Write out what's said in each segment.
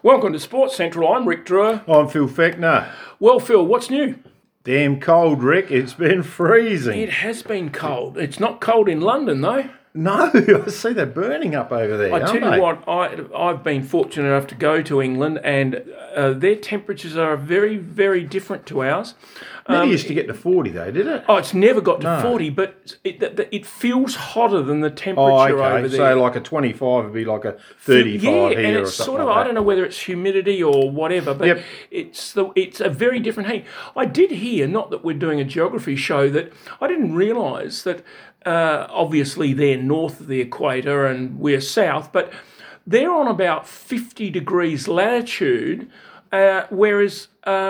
Welcome to Sports Central. I'm Rick Drewer. I'm Phil Fechner. Well, Phil, what's new? Damn cold, Rick. It's been freezing. It has been cold. It's not cold in London, though. No, I see they're burning up over there. I tell you what, I've been fortunate enough to go to England, and their temperatures are very, very different to ours. Never used to get to 40 though, did it? Oh, it's never got to 40, but it feels hotter than the temperature over there. So like a 25 would be like a 35 here and or it's something sort of, like that. I don't know whether it's humidity or whatever, but it's a very different heat. I did hear, not that we're doing a geography show, that I didn't realise that obviously they're north of the equator and we're south, but they're on about 50 degrees latitude, whereas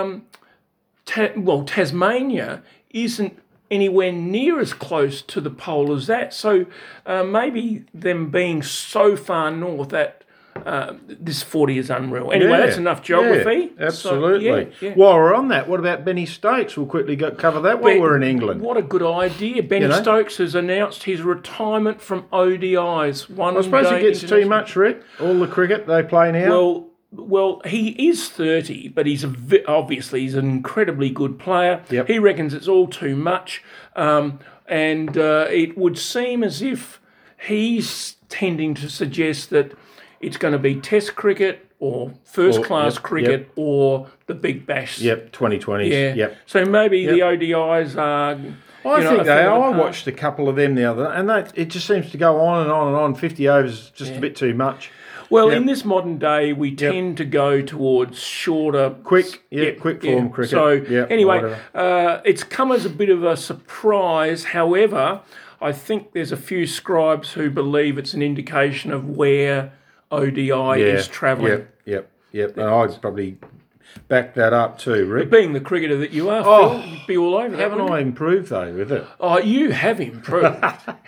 Tasmania isn't anywhere near as close to the pole as that. So maybe them being so far north that this 40 is unreal. Anyway, that's enough geography. Yeah, absolutely. So, While we're on that, what about Benny Stokes? We'll quickly cover that while we're in England. What a good idea. Benny Stokes has announced his retirement from ODIs. I suppose it gets too much, Rick. All the cricket they play now. Well, he is 30, but obviously he's an incredibly good player. Yep. He reckons it's all too much, and it would seem as if he's tending to suggest that it's going to be Test cricket or first-class cricket or the Big Bash. Yep, 2020s. Yeah. Yep. So maybe the ODIs are... I think they are. I watched a couple of them the other night, and it just seems to go on and on and on. 50 overs is just a bit too much. Well, in this modern day, we tend to go towards shorter... quick form cricket. So, anyway, it's come as a bit of a surprise. However, I think there's a few scribes who believe it's an indication of where ODI is travelling. Yep. And I'd probably back that up too, Rick. But being the cricketer that you are, Phil, you'd be all over that. Haven't I improved, though, with it? Oh, you have improved.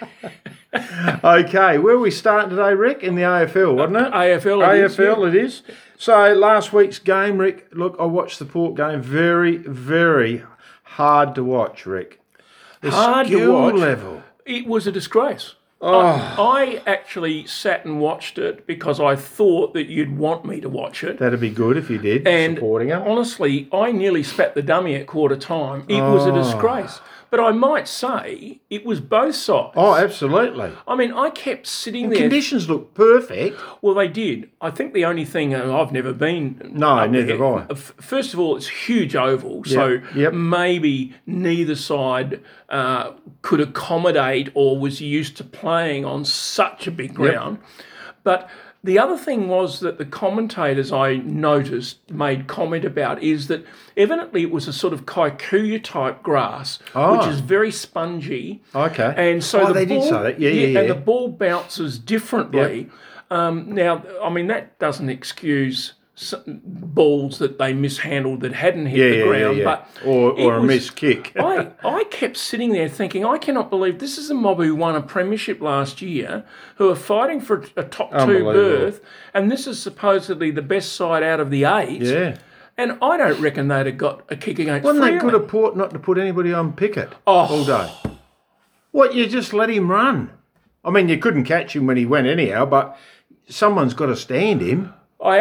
Okay, where are we starting today, Rick? In the AFL, wasn't it? AFL it is. So last week's game, Rick, look, I watched the Port game. Very, very hard to watch, Rick. The hard skill to watch. level. It was a disgrace. I actually sat and watched it because I thought that you'd want me to watch it. That'd be good if you did, supporting it. Honestly, I nearly spat the dummy at quarter time. It was a disgrace. But I might say it was both sides. Oh, absolutely. I mean, I kept sitting there. Conditions looked perfect. Well, they did. I think the only thing, I've never been. No, neither have I. First of all, it's a huge oval, so maybe neither side could accommodate or was used to playing on such a big ground. But the other thing was that the commentators I noticed made comment about is that evidently it was a sort of kikuyu type grass, which is very spongy. Okay. And so they did say that. Yeah. And the ball bounces differently. Now, I mean, that doesn't excuse balls that they mishandled that hadn't hit the ground, but or a missed kick. I kept sitting there thinking, I cannot believe this is a mob who won a premiership last year, who are fighting for a top 2 berth, and this is supposedly the best side out of the 8. Yeah. And I don't reckon they'd have got a kick against Wasn't Freo. that good of Port not to put anybody on Pickett all day? What, you just let him run? I mean, you couldn't catch him when he went anyhow, but someone's got to stand him.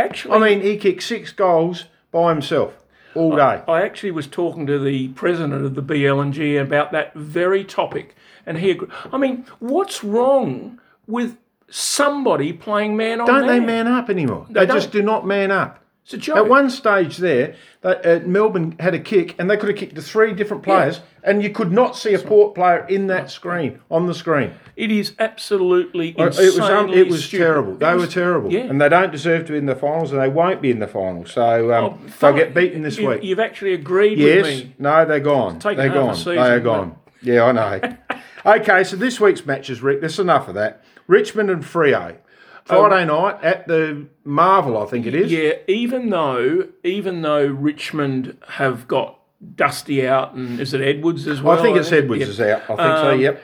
He kicked 6 goals by himself all day. I actually was talking to the president of the BLNG about that very topic, and he agreed. I mean, what's wrong with somebody playing man on man? Don't they man up anymore? They just do not man up. It's a joke. At one stage there, Melbourne had a kick, and they could have kicked to 3 different players, and you could not see a Port player in that screen, on the screen. It is absolutely insanely It was stupid. terrible. They were terrible. Yeah. And they don't deserve to be in the finals, and they won't be in the finals. So they'll get beaten this week. You've actually agreed with me. Yes. No, they're gone. They're gone. They are gone. Yeah, I know. Okay, so this week's matches, Rick, that's enough of that. Richmond and Freo. Friday night at the Marvel, I think it is. Yeah, even though Richmond have got Dusty out, and is it Edwards as well? I think it's Edwards is out. I think so, yep.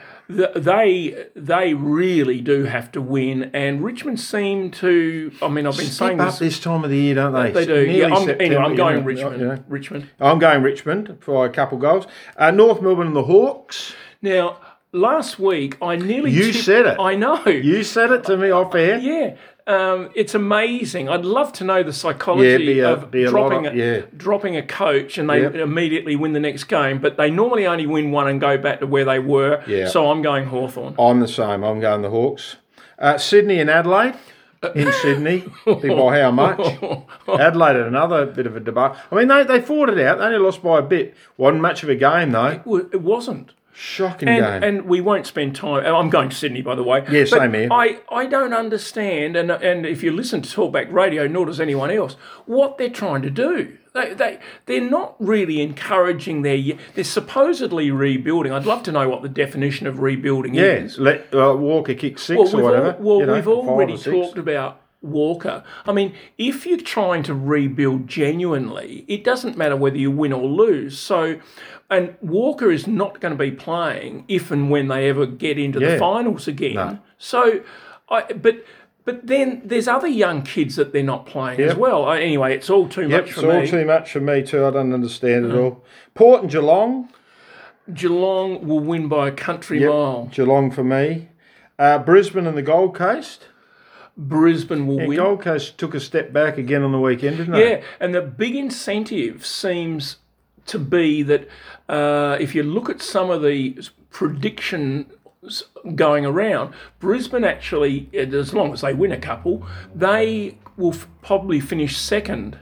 They really do have to win, and Richmond seem to. I mean, I've been saying up this time of the year, don't they? They do. Anyway, I'm going Richmond. Richmond. I'm going Richmond for a couple goals. North Melbourne and the Hawks. Now, last week I nearly. You said it. I know. You said it to me off air. Yeah. it's amazing. I'd love to know the psychology of dropping a coach and they immediately win the next game, but they normally only win one and go back to where they were. Yeah. So I'm going Hawthorn. I'm the same. I'm going the Hawks. Sydney and Adelaide. In Sydney, by how much? Adelaide had another bit of a debate. I mean, they fought it out. They only lost by a bit. Wasn't much of a game, though. It wasn't. Shocking game. And we won't spend time... I'm going to Sydney, by the way. Yeah, same here. I don't understand, and if you listen to Talkback Radio, nor does anyone else, what they're trying to do. They're not really encouraging they're supposedly rebuilding. I'd love to know what the definition of rebuilding is. Let Walker kick 6 or whatever. We've already talked about Walker. I mean, if you're trying to rebuild genuinely, it doesn't matter whether you win or lose. So, and Walker is not going to be playing if and when they ever get into the finals again. No. So, But then there's other young kids that they're not playing as well. Anyway, it's all too much for me. It's all too much for me too. I don't understand it all. Port and Geelong. Geelong will win by a country mile. Geelong for me. Brisbane and the Gold Coast. Brisbane will win. Gold Coast took a step back again on the weekend, didn't they? Yeah, and the big incentive seems to be that if you look at some of the predictions going around, Brisbane actually, as long as they win a couple, they will probably finish second.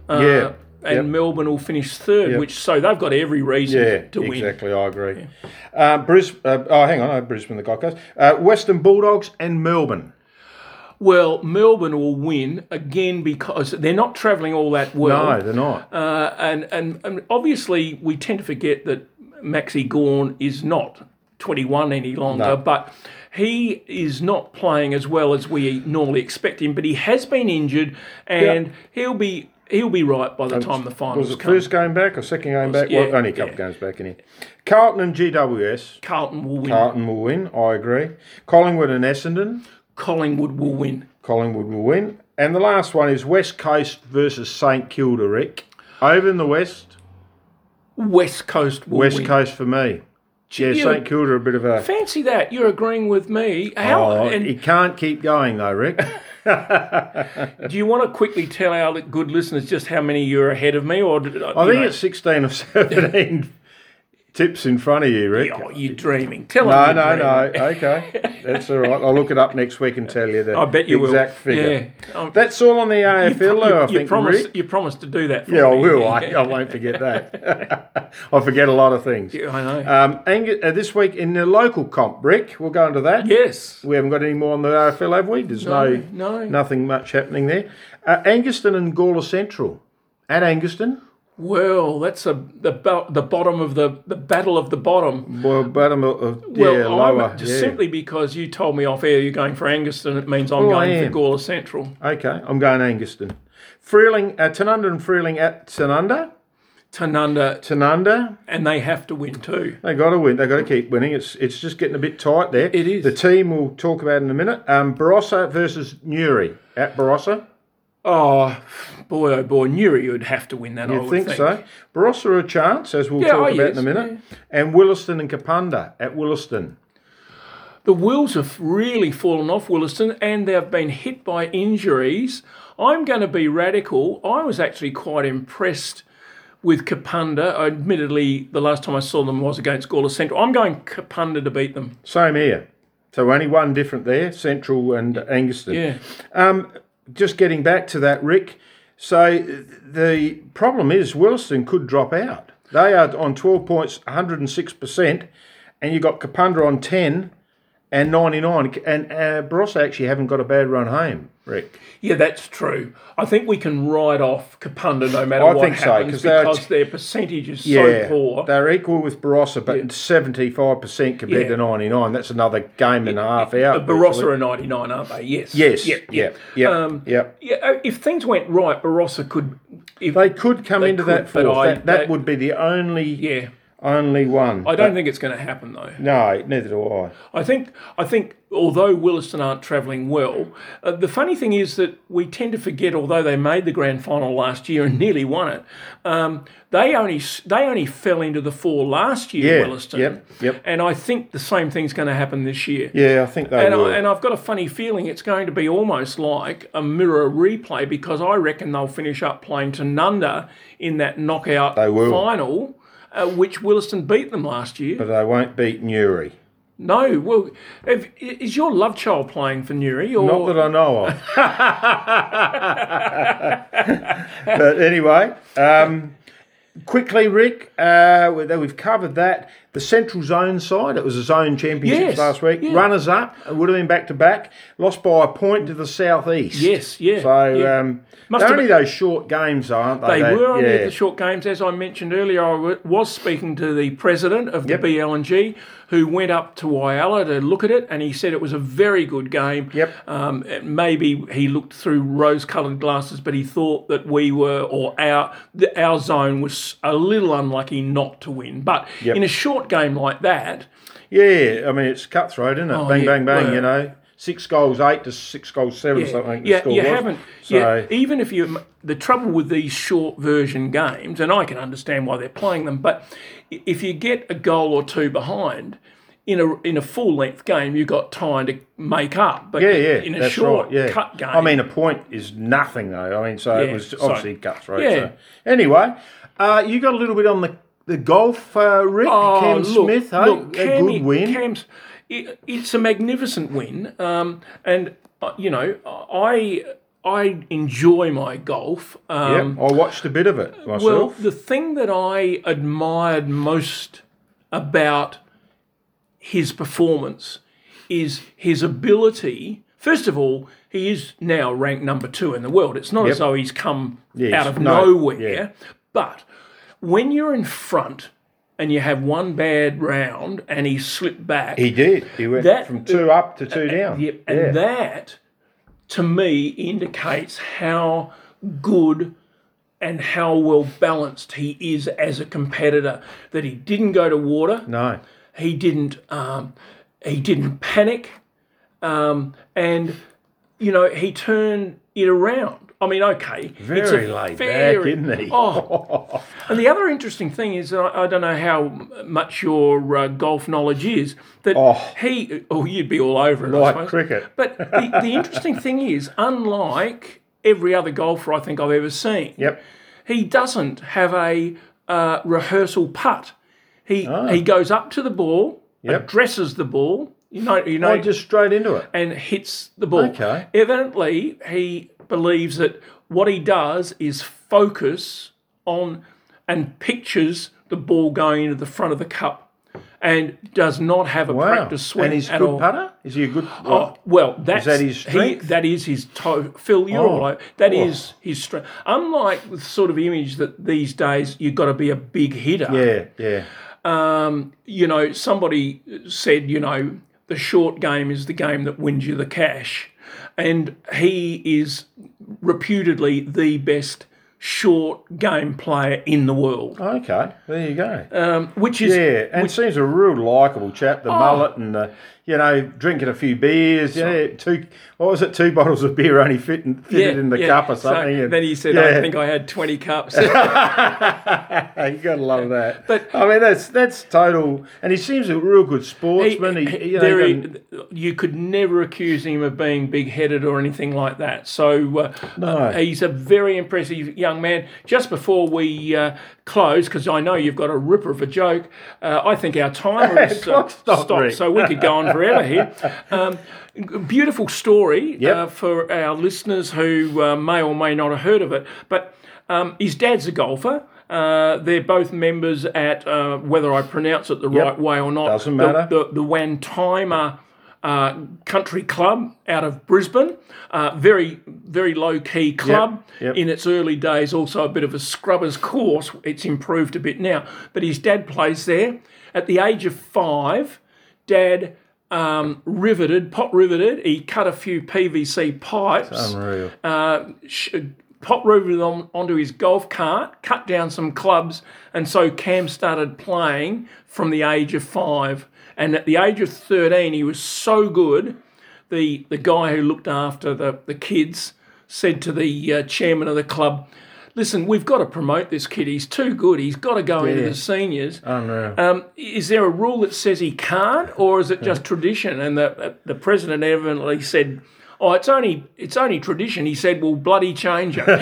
And Melbourne will finish third, so they've got every reason to win. Exactly, I agree. Yeah. Brisbane, the Gold Coast. Western Bulldogs and Melbourne. Well, Melbourne will win again because they're not travelling all that well. No, they're not. And obviously we tend to forget that Maxi Gawn is not 21 any longer, but he is not playing as well as we normally expect him. But he has been injured, and he'll be right by the time the finals come. Was it first game back or second game back? Well, only a couple of games back in here. Carlton and GWS. Carlton will win. Carlton will win, I agree. Collingwood and Essendon. Collingwood will win. Collingwood will win. And the last one is West Coast versus St Kilda, Rick. Over in the West. West Coast will win. West Coast for me. Yeah, St Kilda a bit of a... Fancy that. You're agreeing with me. He can't keep going though, Rick. Do you want to quickly tell our good listeners just how many you're ahead of me? Or I think it's 16 or 17 tips in front of you, Rick. Oh, you're dreaming. Tell them No. Okay. That's all right. I'll look it up next week and tell you the exact figure. Yeah. That's all on the AFL, I think, Rick. You promised to do that for me. I will. I won't forget that. I forget a lot of things. Yeah, I know. This week in the local comp, Rick, we'll go into that. Yes. We haven't got any more on the AFL, have we? There's nothing much happening there. Angaston and Gawler Central. At Angaston. Well, that's the bottom of the battle of the bottom. Well, bottom of lower. Simply because you told me off air you're going for Angaston, it means I'm going for Gawler Central. Okay, I'm going Angaston. Tanunda and Freeling at Tanunda. Tanunda, and they have to win too. They got to win. They got to keep winning. It's just getting a bit tight there. It is. The team we'll talk about in a minute. Barossa versus Newry at Barossa. Oh boy, Newry would have to win that. I would think so. Barossa are a chance, as we'll talk about in a minute. Yeah. And Williston and Kapunda at Williston. The wheels have really fallen off Williston, and they've been hit by injuries. I'm going to be radical. I was actually quite impressed with Kapunda. Admittedly, the last time I saw them was against Gawler Central. I'm going Kapunda to beat them. Same here. So only one different there, Central and Angaston. Yeah. Just getting back to that, Rick. So the problem is Williston could drop out. They are on 12 points, 106%, and you've got Kapunda on 10 and 99. And Barossa actually haven't got a bad run home, Rick. Yeah, that's true. I think we can write off Kapunda no matter what happens because their percentage is so poor. They're equal with Barossa, but 75% compared to 99. That's another game and a half out. Barossa are 99, aren't they? Yes. Yes. Yep. If things went right, Barossa could... They could come into that fourth. That would be the only... Yeah. Only one. I don't think it's going to happen, though. No, neither do I. I think although Williston aren't travelling well, the funny thing is that we tend to forget, although they made the grand final last year and nearly won it, they only fell into the 4 last year, Williston. Yep. And I think the same thing's going to happen this year. Yeah, I think they will. And I've got a funny feeling it's going to be almost like a mirror replay, because I reckon they'll finish up playing Tanunda in that knockout final, which Williston beat them last year. But they won't beat Newry. No, well, is your love child playing for Newry? Or? Not that I know of. But anyway, quickly, Rick, we've covered that. The Central Zone side, it was a zone championship last week. Yeah. Runners up, it would have been back to back. Lost by a point to the southeast. Yes, yeah. So they're only those short games, aren't they? They were only the short games. As I mentioned earlier, I was speaking to the president of the BLNG, who went up to Whyalla to look at it, and he said it was a very good game. Yep. Maybe he looked through rose-coloured glasses, but he thought that our zone was a little unlucky not to win. But in a short game like that... Yeah, I mean, it's cutthroat, isn't it? Bang, bang, you know. 6 goals 8 to 6 goals 7 something. Yeah, you haven't. So. Yeah, even if the trouble with these short version games, and I can understand why they're playing them, but if you get a goal or two behind in a full length game, you've got time to make up. But in a short cut game, I mean, a point is nothing though. I mean, so it was obviously cutthroat. Yeah. So. Anyway, you got a little bit on the golf, Rick. Cam Smith, look, a good win. It's a magnificent win, and you know, I enjoy my golf. I watched a bit of it myself. Well, the thing that I admired most about his performance is his ability. First of all, he is now ranked number 2 in the world. It's not as though he's come out of nowhere, but when you're in front and you have one bad round and he slipped back. He did. He went from 2 up to 2 down. And that, to me, indicates how good and how well balanced he is as a competitor. That he didn't go to water. No. He didn't panic. And, you know, he turned it around. I mean, okay. Very laid back, isn't he? And the other interesting thing is, I don't know how much your golf knowledge is, that you'd be all over it, like I suppose. Cricket. But the interesting thing is, unlike every other golfer I think I've ever seen, he doesn't have a rehearsal putt. He goes up to the ball, addresses the ball, you know, just straight into it, and hits the ball. Okay. Evidently, he believes that what he does is focus on and pictures the ball going into the front of the cup, and does not have a practice swing and he's at good all. Putter? Is he a good? Is that his strength? That is his Phil, you're all right. That is his strength. Unlike the sort of image that these days you've got to be a big hitter. Yeah. You know, somebody said, you know, the short game is the game that wins you the cash. And he is reputedly the best short game player in the world. Okay, there you go. Which seems a real likeable chap. The mullet and the, you know, drinking a few beers. Two bottles of beer only fitted in the cup or something. So then he said, I think I had 20 cups. You got to love that. But I mean, that's total. And he seems a real good sportsman. You could never accuse him of being big-headed or anything like that. So he's a very impressive young man. Just before we close, because I know you've got a ripper of a joke, I think our timer has stopped, so we could go on forever here. Beautiful story for our listeners who may or may not have heard of it. But his dad's a golfer. They're both members at, whether I pronounce it the right way or not, doesn't matter. The Wantimer Country Club out of Brisbane. Very, very low-key club. In its early days, also a bit of a scrubbers course. It's improved a bit now. But his dad plays there. At the age of 5, Dad pot riveted. He cut a few PVC pipes. It's unreal. pop rooted onto his golf cart, cut down some clubs, and so Cam started playing from the age of 5. And at the age of 13, he was so good, the guy who looked after the kids said to the chairman of the club, listen, we've got to promote this kid. He's too good. He's got to go into the seniors. Unreal. Is there a rule that says he can't, or is it just tradition? And the president evidently said, oh, it's only tradition. He said, well, bloody change it.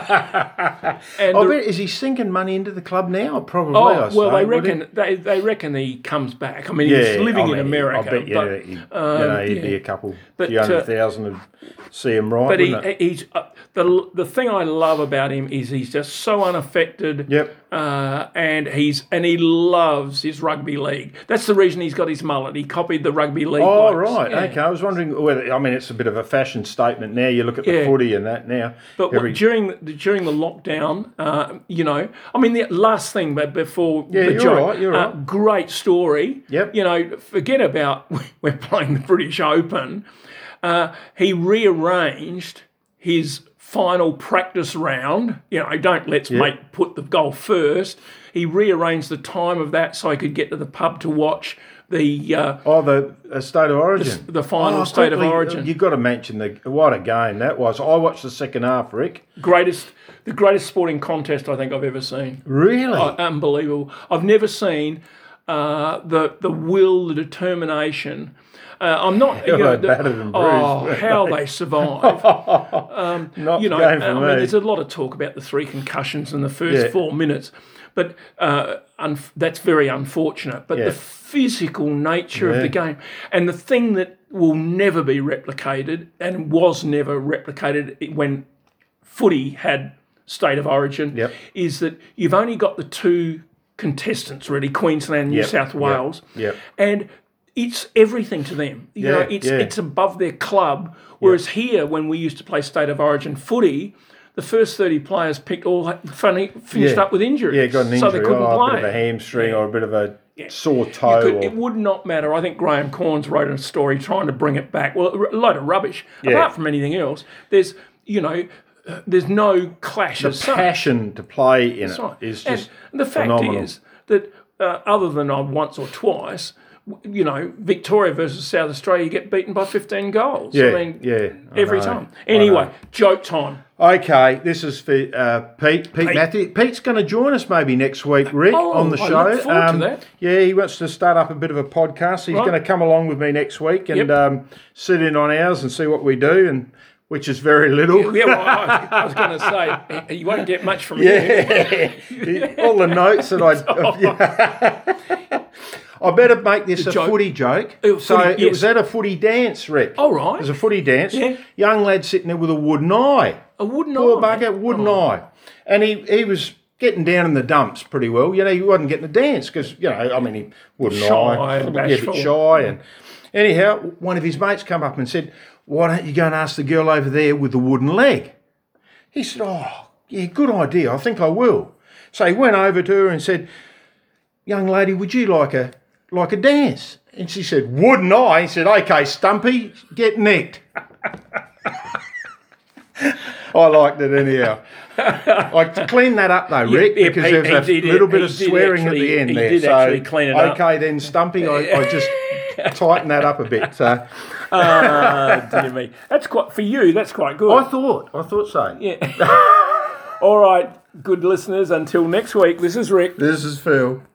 Is he sinking money into the club now? Probably. They reckon he comes back. I mean, he's living in America. I bet he'd be a few $100,000 to see him right. But he's the thing I love about him is he's just so unaffected. Yep. And he loves his rugby league. That's the reason he's got his mullet. He copied the rugby league. Oh, right. Yeah. Okay. I was wondering whether. I mean, it's a bit of a fashion statement now. You look at the footy and that now. But during the lockdown, I mean, the last thing before the joke. You're right. Great story. Yep. Forget about we're playing the British Open. He rearranged his final practice round. Let's put the golf first. He rearranged the time of that so I could get to the pub to watch the State of Origin, the final State of Origin. You've got to mention what a game that was. I watched the second half, Rick. The greatest sporting contest I think I've ever seen. Really, unbelievable. I've never seen the will, the determination. I'm not. Better than Bruce. How they survive. Not going for me. There's a lot of talk about the 3 concussions in the first 4 minutes, but that's very unfortunate. But the physical nature of the game, and the thing that will never be replicated, and was never replicated when footy had State of Origin, is that you've only got the 2 contestants, really, Queensland and New South Wales, and it's everything to them. It's above their club. Whereas here, when we used to play State of Origin footy, the first 30 players finished up with injuries. Yeah, got an injury. So they couldn't play. A bit of a hamstring or a bit of a sore toe. It would not matter. I think Graham Corns wrote a story trying to bring it back. Well, a load of rubbish. Apart from anything else, there's no clash of passion to play in it is just and the fact phenomenal. Is that other than once or twice, Victoria versus South Australia, you get beaten by 15 goals. Every time. Anyway, joke time. Okay, this is for Pete Matthew. Pete's going to join us maybe next week, Rick, on the show. I look forward to that. Yeah, he wants to start up a bit of a podcast. He's going to come along with me next week and sit in on ours and see what we do, and which is very little. I was going to say, you won't get much from me. All the notes that I better make this a footy joke. It was at a footy dance, Rick. Oh, right. It was a footy dance. Yeah. Young lad sitting there with a wooden eye. A wooden Poor bugger, wooden eye. And he was getting down in the dumps pretty well. He wasn't getting a dance because, he wooden eye. A bit shy. And anyhow, one of his mates come up and said, why don't you go and ask the girl over there with the wooden leg? He said, good idea. I think I will. So he went over to her and said, young lady, would you like a dance? And she said, wouldn't I? He said, okay, Stumpy, get nicked. I liked it anyhow. I cleaned that up though, Rick, because there's a little bit of swearing at the end there. He did actually clean it up. Okay then, Stumpy, I just tightened that up a bit. So. Dear me. That's quite good. I thought so. Yeah. All right, good listeners, until next week, this is Rick. This is Phil.